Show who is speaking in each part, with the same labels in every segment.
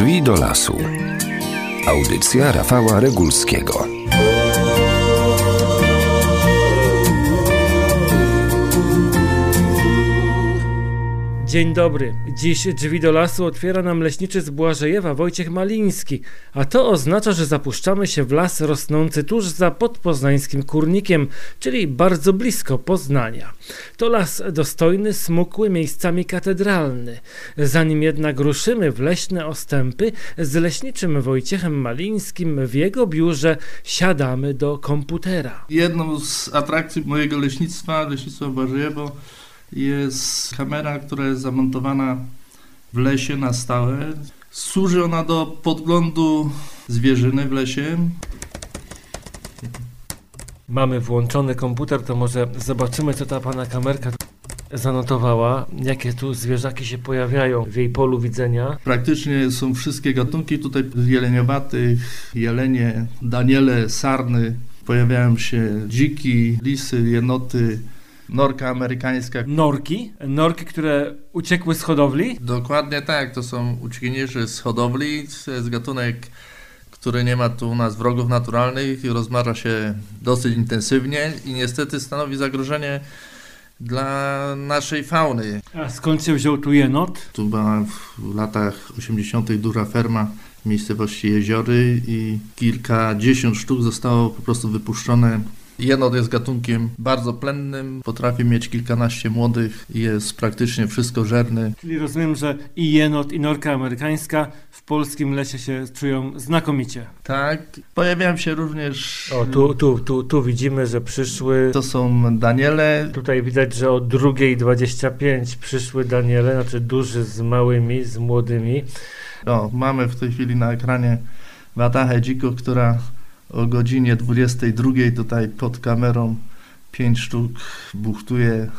Speaker 1: Drzwi do lasu. Audycja Rafała Regulskiego.
Speaker 2: Dzień dobry. Dziś drzwi do lasu otwiera nam leśniczy z Błażejewa Wojciech Maliński, a to oznacza, że zapuszczamy się w las rosnący tuż za podpoznańskim Kurnikiem, czyli bardzo blisko Poznania. To las dostojny, smukły, miejscami katedralny. Zanim jednak ruszymy w leśne ostępy, z leśniczym Wojciechem Malińskim w jego biurze siadamy do komputera.
Speaker 3: Jedną z atrakcji mojego leśnictwa Błażejewo, jest kamera, która jest zamontowana w lesie na stałe. Służy ona do podglądu zwierzyny w lesie.
Speaker 2: Mamy włączony komputer, to może zobaczymy, co ta pana kamerka zanotowała, jakie tu zwierzaki się pojawiają w jej polu widzenia.
Speaker 3: Praktycznie są wszystkie gatunki tutaj jeleniowatych, jelenie, daniele, sarny. Pojawiają się dziki, lisy, jenoty, norka amerykańska.
Speaker 2: Norki, które uciekły z hodowli?
Speaker 3: Dokładnie tak, to są uciekinierzy z hodowli. To jest gatunek, który nie ma tu u nas wrogów naturalnych i rozmnaża się dosyć intensywnie i niestety stanowi zagrożenie dla naszej fauny.
Speaker 2: A skąd się wziął tu jenot?
Speaker 3: Tu była w latach 80. duża ferma w miejscowości Jeziory i kilkadziesiąt sztuk zostało po prostu wypuszczone. Jenot jest gatunkiem bardzo plennym, potrafi mieć kilkanaście młodych i jest praktycznie wszystkożerny.
Speaker 2: Czyli rozumiem, że i jenot, i norka amerykańska w polskim lesie się czują znakomicie.
Speaker 3: Tak, pojawiają się również...
Speaker 2: Tu widzimy, że przyszły...
Speaker 3: To są daniele.
Speaker 2: Tutaj widać, że o 2:25 przyszły daniele, znaczy duży z małymi, z młodymi.
Speaker 3: Mamy w tej chwili na ekranie watachę dzików, która o godzinie 22 tutaj pod kamerą 5 sztuk buchtuje.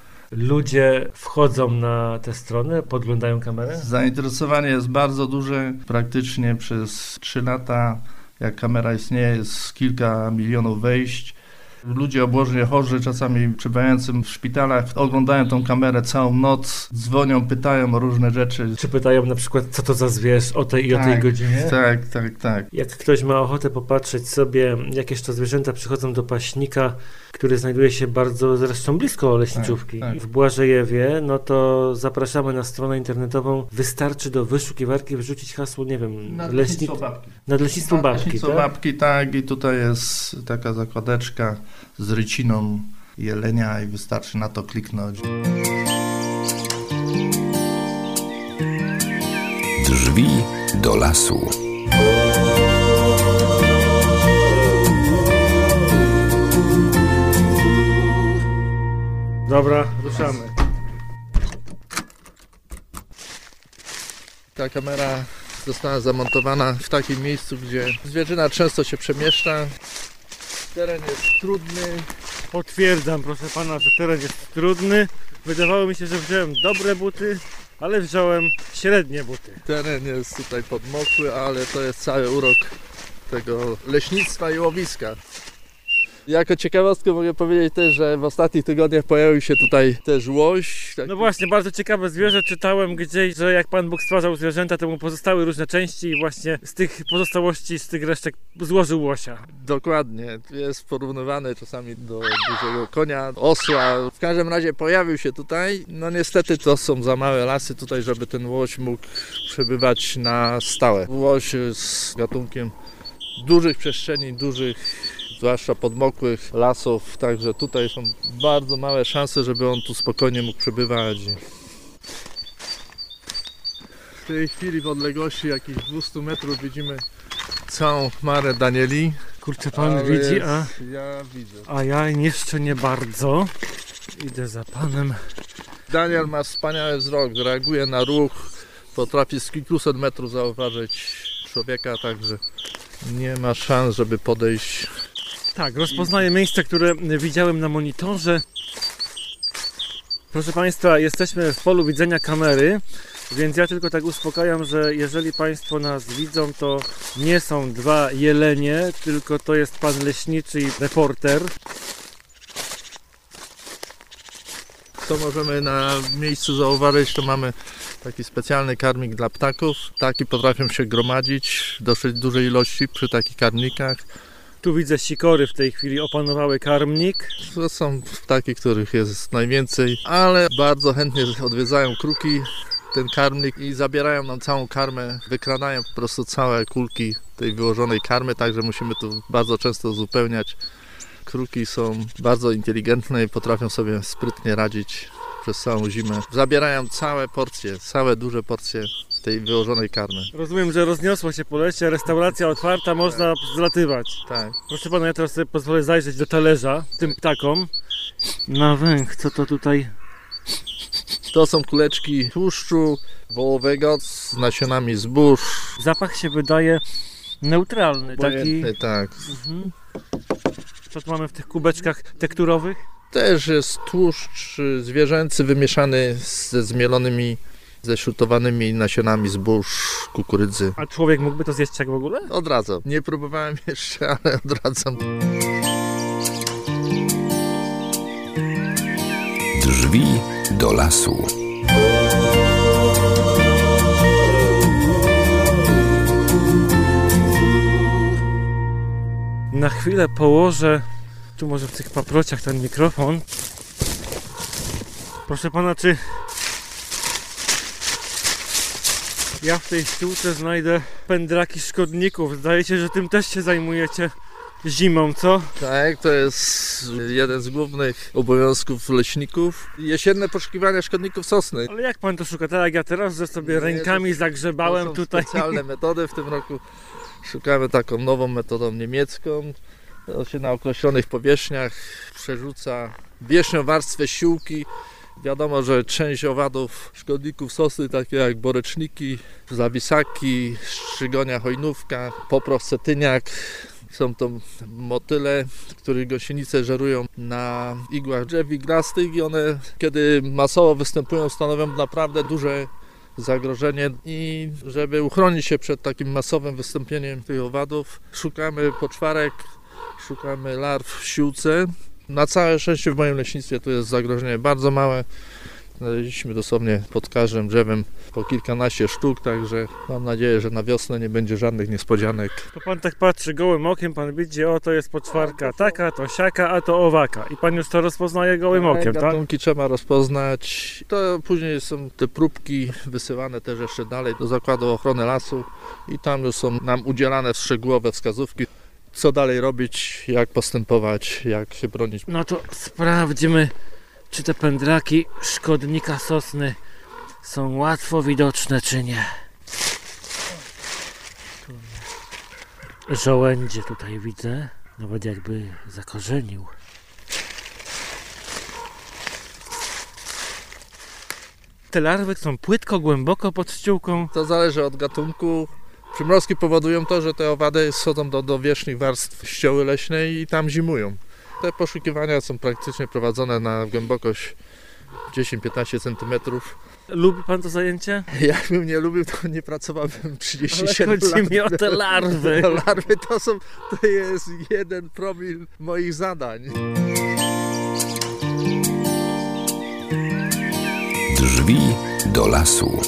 Speaker 2: Ludzie wchodzą na tę stronę, podglądają kamerę?
Speaker 3: Zainteresowanie jest bardzo duże. Praktycznie przez 3 lata, jak kamera istnieje, jest kilka milionów wejść. Ludzie obłożnie chorzy, czasami przebywającym w szpitalach, oglądają tą kamerę całą noc, dzwonią, pytają o różne rzeczy.
Speaker 2: Czy pytają na przykład, co to za zwierz o tej i o tej godzinie?
Speaker 3: Tak.
Speaker 2: Jak ktoś ma ochotę popatrzeć sobie, jakież to zwierzęta przychodzą do paśnika, który znajduje się bardzo zresztą blisko leśniczówki, w Błażejewie, no to zapraszamy na stronę internetową. Wystarczy do wyszukiwarki wrzucić hasło, nie wiem,
Speaker 3: Nadleśnictwo Babki.
Speaker 2: Nadleśnictwo
Speaker 3: Babki, tak. I tutaj jest taka zakładeczka z ryciną jelenia i wystarczy na to kliknąć.
Speaker 1: Drzwi do lasu.
Speaker 2: Dobra, ruszamy.
Speaker 3: Ta kamera została zamontowana w takim miejscu, gdzie zwierzyna często się przemieszcza. Teren jest trudny.
Speaker 2: Potwierdzam, proszę pana, że teren jest trudny. Wydawało mi się, że wziąłem dobre buty, ale wziąłem średnie buty.
Speaker 3: Teren jest tutaj podmokły, ale to jest cały urok tego leśnictwa i łowiska. Jako ciekawostkę mogę powiedzieć też, że w ostatnich tygodniach pojawił się tutaj też łoś.
Speaker 2: No właśnie, bardzo ciekawe zwierzę. Czytałem gdzieś, że jak Pan Bóg stwarzał zwierzęta, to mu pozostały różne części i właśnie z tych pozostałości, z tych resztek złożył łosia.
Speaker 3: Dokładnie. Jest porównywany czasami do dużego konia, osła. W każdym razie pojawił się tutaj. No niestety to są za małe lasy tutaj, żeby ten łoś mógł przebywać na stałe. Łoś jest gatunkiem dużych przestrzeni, zwłaszcza podmokłych lasów, także tutaj są bardzo małe szanse, żeby on tu spokojnie mógł przebywać. W tej chwili w odległości jakichś 200 metrów widzimy całą chmarę danieli.
Speaker 2: Kurczę, pan widzi,
Speaker 3: Ja widzę.
Speaker 2: A ja jeszcze nie bardzo. Idę za panem.
Speaker 3: Daniel ma wspaniały wzrok, reaguje na ruch, potrafi z kilkuset metrów zauważyć człowieka, także nie ma szans, żeby podejść.
Speaker 2: Tak, rozpoznaję miejsce, które widziałem na monitorze. Proszę Państwa, jesteśmy w polu widzenia kamery, więc ja tylko tak uspokajam, że jeżeli Państwo nas widzą, to nie są 2 jelenie, tylko to jest pan leśniczy i reporter.
Speaker 3: co możemy na miejscu zauważyć, to mamy taki specjalny karmik dla ptaków. Ptaki potrafią się gromadzić w dosyć dużej ilości przy takich karmnikach.
Speaker 2: Tu widzę sikory w tej chwili opanowały karmnik.
Speaker 3: To są ptaki, których jest najwięcej, ale bardzo chętnie odwiedzają kruki ten karmnik i zabierają nam całą karmę, wykradają po prostu całe kulki tej wyłożonej karmy, także musimy tu bardzo często uzupełniać. Kruki są bardzo inteligentne i potrafią sobie sprytnie radzić przez całą zimę. Zabierają całe duże porcje tej wyłożonej karmy.
Speaker 2: Rozumiem, że rozniosło się po lesie, restauracja otwarta, można zlatywać.
Speaker 3: Tak.
Speaker 2: Proszę pana, ja teraz sobie pozwolę zajrzeć do talerza tym ptakom. Na węch, co to tutaj?
Speaker 3: To są kuleczki tłuszczu wołowego z nasionami zbóż.
Speaker 2: Zapach się wydaje neutralny,
Speaker 3: Pojętny,
Speaker 2: taki.
Speaker 3: tak.
Speaker 2: Co tu mamy w tych kubeczkach tekturowych?
Speaker 3: Też jest tłuszcz zwierzęcy wymieszany ze zmielonymi, ześrutowanymi nasionami zbóż, kukurydzy.
Speaker 2: A człowiek mógłby to zjeść jak w ogóle?
Speaker 3: Odradzam. Nie próbowałem jeszcze, ale odradzam.
Speaker 1: Drzwi do lasu.
Speaker 2: Na chwilę położę tu może w tych paprociach ten mikrofon. Proszę pana, czy ja w tej ściółce znajdę pędraki szkodników? Zdaje się, że tym też się zajmujecie zimą, co?
Speaker 3: Tak, to jest jeden z głównych obowiązków leśników. Jesienne poszukiwania szkodników sosny.
Speaker 2: Ale jak pan to szuka? Tak jak ja teraz, że sobie rękami zagrzebałem
Speaker 3: To są
Speaker 2: tutaj.
Speaker 3: specjalne metody w tym roku. Szukamy taką nową metodą niemiecką. To się na określonych powierzchniach przerzuca wierzchnią warstwę ściółki. Wiadomo, że część owadów szkodników sosny, takie jak boreczniki, zawisaki, szczygonia hojnówka, poproch cetyniak, są to motyle, których gąsienice żerują na igłach drzew iglastych i one, kiedy masowo występują, stanowią naprawdę duże zagrożenie i żeby uchronić się przed takim masowym wystąpieniem tych owadów, szukamy poczwarek, szukamy larw w ściółce. Na całe szczęście w moim leśnictwie tu jest zagrożenie bardzo małe. Znaleźliśmy dosłownie pod każdym drzewem po kilkanaście sztuk, także mam nadzieję, że na wiosnę nie będzie żadnych niespodzianek.
Speaker 2: To pan tak patrzy gołym okiem, pan widzi, o to jest poczwarka taka, to siaka, a to owaka. I pan już to rozpoznaje gołym okiem, tak?
Speaker 3: Gatunki trzeba rozpoznać. To później są te próbki wysyłane też jeszcze dalej do Zakładu Ochrony Lasu i tam już są nam udzielane szczegółowe wskazówki, co dalej robić, jak postępować, jak się bronić.
Speaker 2: No to sprawdźmy, czy te pędraki szkodnika sosny są łatwo widoczne, czy nie. Żołędzie tutaj widzę, nawet jakby zakorzenił. Te larwy są płytko, głęboko pod ściółką.
Speaker 3: To zależy od gatunku. Przymrozki powodują to, że te owady schodzą do wierzchnych warstw ścioły leśnej i tam zimują. Te poszukiwania są praktycznie prowadzone na głębokość 10-15 cm.
Speaker 2: Lubi pan to zajęcie?
Speaker 3: Jakbym nie lubił, to nie pracowałbym 37
Speaker 2: Ale chodzi
Speaker 3: lat.
Speaker 2: mi o te larwy.
Speaker 3: Larwy to jest 1 promil moich zadań.
Speaker 1: Drzwi do lasu.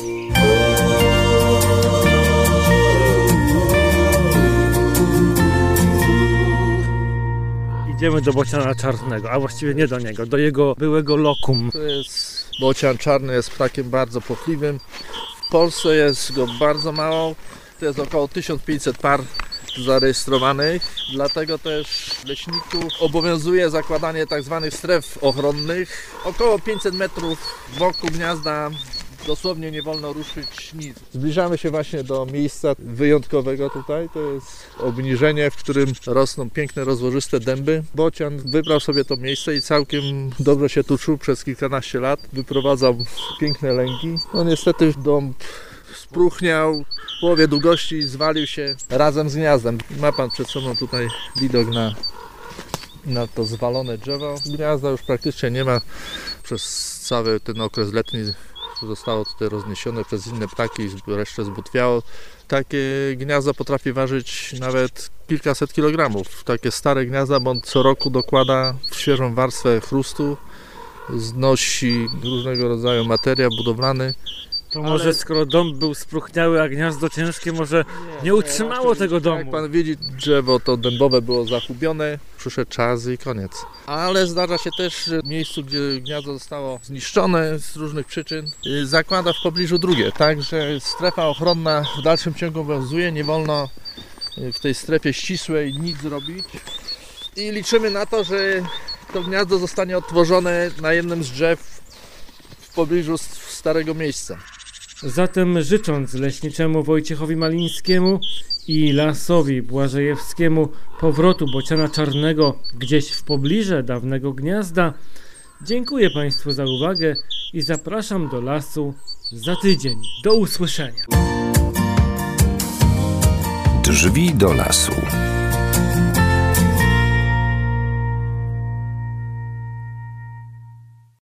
Speaker 2: Idziemy do bociana czarnego, a właściwie nie do niego, do jego byłego lokum.
Speaker 3: To jest bocian czarny, jest ptakiem bardzo płochliwym. W Polsce jest go bardzo mało. To jest około 1500 par zarejestrowanych. Dlatego też leśników obowiązuje zakładanie tzw. stref ochronnych. Około 500 metrów wokół gniazda dosłownie nie wolno ruszyć nic. Zbliżamy się właśnie do miejsca wyjątkowego tutaj. To jest obniżenie, w którym rosną piękne, rozłożyste dęby. Bocian wybrał sobie to miejsce i całkiem dobrze się tu czuł przez kilkanaście lat. Wyprowadzał piękne lęgi. No niestety dąb spróchniał, w połowie długości zwalił się razem z gniazdem. Ma pan przed sobą tutaj widok na to zwalone drzewo. Gniazda już praktycznie nie ma przez cały ten okres letni. Zostało tutaj rozniesione przez inne ptaki, resztę zbutwiało. Takie gniazdo potrafi ważyć nawet kilkaset kilogramów. Takie stare gniazda, bo on co roku dokłada w świeżą warstwę chrustu znosi różnego rodzaju materiał budowlany.
Speaker 2: To może skoro dom był spróchniały, a gniazdo ciężkie, może nie utrzymało tego domu.
Speaker 3: Jak pan widzi, drzewo to dębowe było zachubione, przyszedł czas i koniec. Ale zdarza się też, że w miejscu, gdzie gniazdo zostało zniszczone z różnych przyczyn, zakłada w pobliżu drugie. Także strefa ochronna w dalszym ciągu obowiązuje, nie wolno w tej strefie ścisłej nic zrobić. I liczymy na to, że to gniazdo zostanie odtworzone na jednym z drzew w pobliżu starego miejsca.
Speaker 2: Zatem życząc leśniczemu Wojciechowi Malińskiemu i Lasowi Błażejewskiemu powrotu bociana czarnego gdzieś w pobliże dawnego gniazda, dziękuję Państwu za uwagę i zapraszam do lasu za tydzień. Do usłyszenia.
Speaker 1: Drzwi do lasu.